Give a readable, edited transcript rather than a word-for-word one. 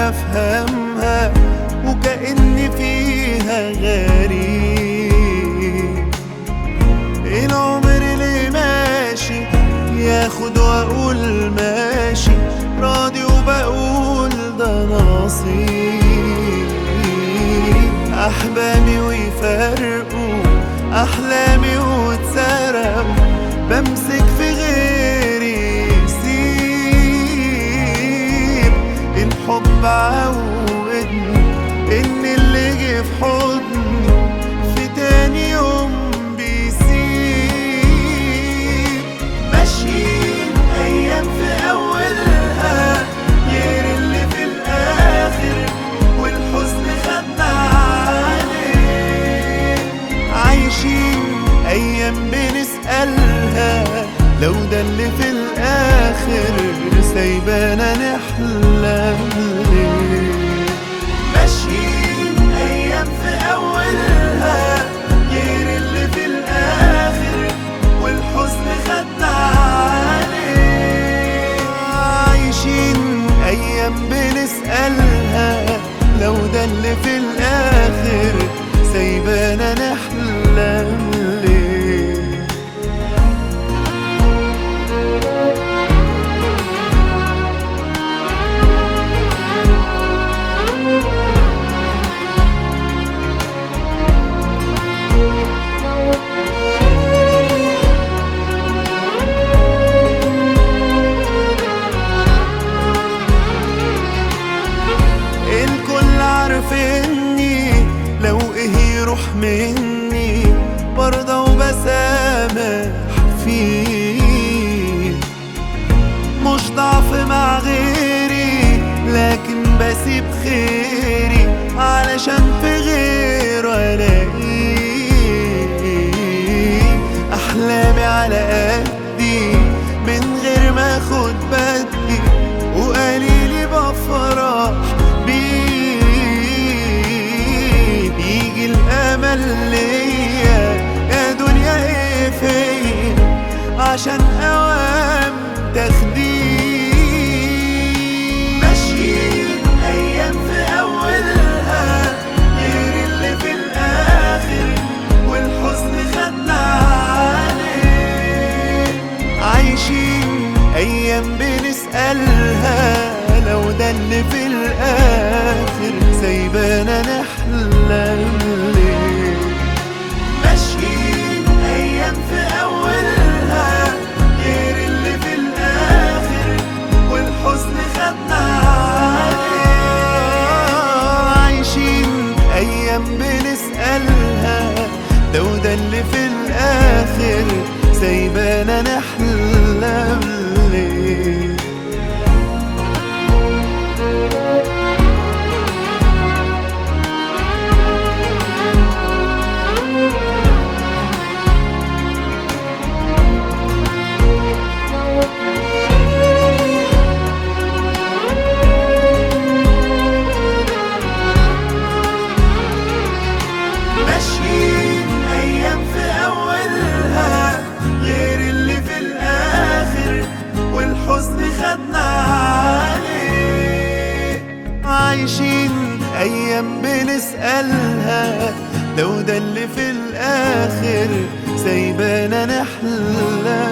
أفهمها وكأني فيها غريب. العمر اللي ماشي ياخد وأقول ماشي، راضي وبقول ده نصيب. أحبابي ويفرقوا أحلامي واتسرقوا، بمسك في غيري يسيب. الحب عودني إن اللي جه في حضني في تاني يوم بيسيب. ماشيين أيام في أولها غير اللي في الآخر، والحزن خدنا عليه. عايشين أيام بنسألها لو ده اللي في الآخر، سايبانا نحلم ليه. ماشيين أيام في أولها غير اللي في الآخر، والحزن خدنا عليه. عايشين أيام بنسألها لو ده اللي في الآخر، سايبانا نحلم ليه. الكل عارفني لو ايه يروح مني، برضى وبسامح فيه. مش ضعف مع غيري لكن بسيب خيري علشان في غيره الاقيه. احلامي على قدي من غير ما اخد بدي، وقليلي بفرح بيه. بيجي الامل ليا يا دنيا ايه فيا عشان اوام تخدير. ماشيين ايام في اولها غير اللي في الاخر، والحزن خدنا عليه. عايشين ايام بنسألها لو ده اللي في الاخر، سايبانا نحلم ليه. ماشيين ايام في اولها غير اللي في الاخر، والحزن خدنا عليه. عايشين ايام بنسألها لو ده اللي في الاخر، سايبانا نحلم ليه. ماشيين أيام في أولها غير اللي في الآخر، والحزن خدنا عليه. عايشين أيام بنسألها لو ده اللي في الآخر، سايبانا نحلم